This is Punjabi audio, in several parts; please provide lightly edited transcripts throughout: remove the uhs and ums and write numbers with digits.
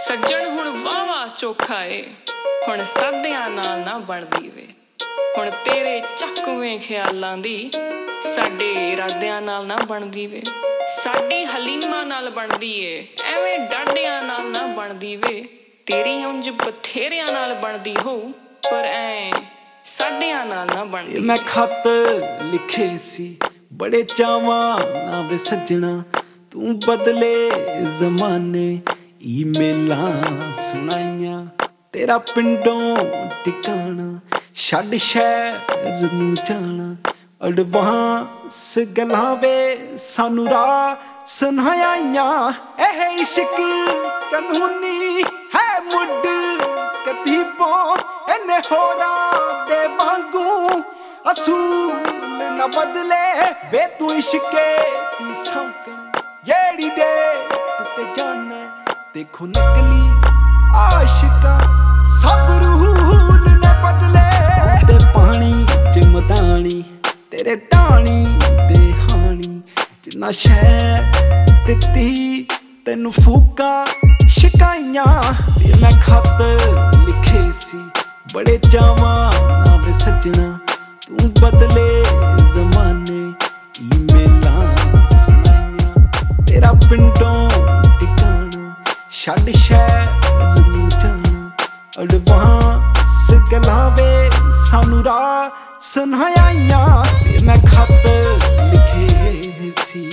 ਸੱਜਣ ਹੁਣ ਵਾਵਾ ਚੋਖਾ ਏ, ਹੁਣ ਸਾਧਿਆਂ ਨਾਲ ਨਾ ਬਣਦੀ ਵੇ। ਹੁਣ ਤੇਰੇ ਚੱਕਵੇਂ ਖਿਆਲਾਂ ਦੀ ਸਾਡੇ ਇਰਾਦਿਆਂ ਨਾਲ ਨਾ ਬਣਦੀ ਵੇ। ਸਾਡੀ ਹਲੀਮਾ ਨਾਲ ਬਣਦੀ ਏ, ਐਵੇਂ ਡਾਢਿਆਂ ਨਾਲ ਨਾ ਬਣਦੀ ਵੇ। ਤੇਰੀ ਉਂਝ ਬਥੇਰਿਆਂ ਨਾਲ ਬਣਦੀ ਹੋਊ, ਪਰ ਐ ਸਾਡਿਆਂ ਨਾਲ ਨਾ ਬਣਦੀ। ਮੈਂ ਖੱਤ ਲਿਖੇ ਸੀ ਬੜੇ ਚਾਵਾਂ ਨਾ ਵੇ ਸੱਜਣਾ, ਤੂੰ ਬਦਲੇ ਜ਼ਮਾਨੇ ਈਮੇਲਾਂ ਸੁਣਾਈਆਂ। ਤੇਰਾ ਪਿੰਡੋਂ ਟਿਕਾਣਾ ਛੱਡ ਸ਼ਹਿਰ ਨੂੰ ਜਾਣਾ, ਅਡਵਾਂਸ ਗੱਲਾਂ ਵੇ ਸਾਨੂੰ ਰਾਹ ਸੁਣਾਈਆਂ। ਇਹ ਇਸ਼ਕ ਕਾਨੂੰਨੀ ਹੈ ਮੁੱਢ ਕਤੀਬੋਂ, ਇਹਨੇ ਹੋਰਾਂ ਦੇ ਵਾਂਗੂ ਅਸੂਲ ਨਾ ਬਦਲੇ ਵੇ। ਤੂੰ ਇਸ਼ਕੇ ਦੀ ਸੌਂਕਣ ਜਿਹੜੀ ਡੇਟ ਤੇ ਜਾਣੇ, ਦੇਖੋ ਨਕਲੀ ਆਸ਼ਿਕਾਂ ਸਭ ਰੂਲ ਨਾ ਬਦਲੇ। ਤੇ ਪਾਣੀ ਚ ਮਦਾਨੀ ਤੇਰੇ ਢਾਣੀ ਦੇ ਹਾਣੀ, ਜਿੰਨਾ ਸ਼ਹਿ ਦਿੱਤੀ ਤੈਨੂੰ ਫੂਕਾਂ ਸ਼ਿਕਾਈਆਂ। ਮੈਂ ਖੱਤ ਲਿਖੇ ਸੀ ਬੜੇ ਚਾਵਾਂ ਨਾ ਵੇ ਸੱਜਣਾ, ਤੂੰ ਬਦਲੇ ਜ਼ਮਾਨੇ ਈਮੇਲਾਂ ਸੁਣਾਈਆਂ। ਤੇਰਾ ਪਿੰਡੋਂ ਟਿਕਾਣਾ ਛੱਡ ਸ਼ਹਿਰ ਨੂੰ ਜਾਣਾ, ਅਡਵਾਂਸ ਗੱਲਾਂ ਵੇ ਸਾਨੂੰ ਰਾਹ ਸੁਣਾਈਆਂ। ਮੈਂ ਖੱਤ ਲਿਖੇ ਸੀ।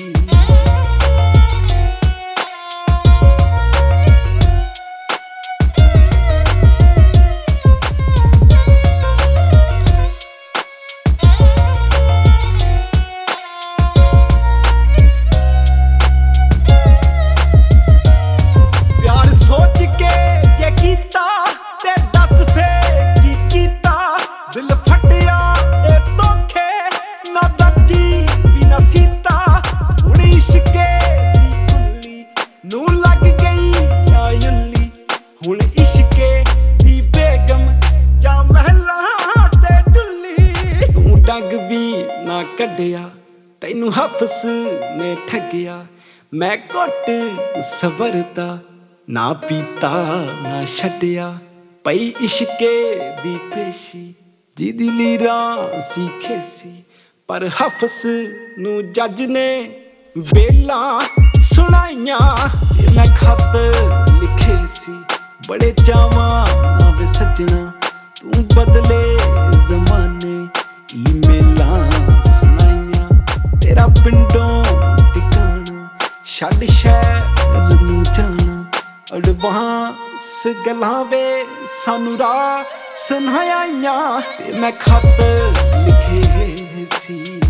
ਦਿਲ ਫਟਿਆ ਇਹ ਧੋਖੇ ਨਾ ਦਰਜੀ ਵੀ ਨਾ ਸੀਤਾ, ਹੁਣ ਇਸ਼ਕੇ ਦੀ ਕੁੱਲੀ ਨੂੰ ਲੱਗ ਗਈ ਆ ਯੁੱਲੀ। ਹੁਣ ਇਸ਼ਕੇ ਦੀ ਬੇਗਮ ਜਾਂ ਮਹਿਲਾਂ ਤੇ ਡੁੱਲੀ। ਤੂੰ ਡੰਗ ਵੀ ਨਾ ਕੱਢਿਆ ਤੈਨੂੰ ਹਫਸ ਨੇ ਠੱਗਿਆ, ਮੈਂ ਘੁੱਟ ਸਬਰਦਾ ਨਾ ਪੀਤਾ ਨਾ ਛੱਡਿਆ। ਪਈ ਇਸ਼ਕੇ ਦੀ ਪੇਸ਼ੀ ਜਿਹਦੀ ਲੀਰਾਂ ਸੀ ਖੇਸੀ, ਪਰ ਹਫਸ ਨੂੰ ਜੱਜ ਨੇ ਵੇਲਾਂ ਸੁਣਾਈਆਂ। ਮੈਂ ਖੱਤ ਲਿਖੇ ਸੀ ਬੜੇ ਚਾਵਾਂ ਨਾ ਵੇ ਸੱਜਣਾ, ਤੂੰ ਬਦਲੇ ਜ਼ਮਾਨੇ ਈਮੇਲਾਂ ਸੁਣਾਈਆਂ। ਤੇਰਾ ਪਿੰਡੋਂ ਟਿਕਾਣਾ ਛੱਡ ਸ਼ਹਿਰ ਨੂੰ ਜਾਣਾ, ਅਡਵਾਂਸ ਗੱਲਾਂ ਵੇ ਸਾਨੂੰ ਰਾਹ ਸੁਣਾਈਆਂ। ਮੈਂ ਖੱਤ ਲਿਖੇ ਸੀ।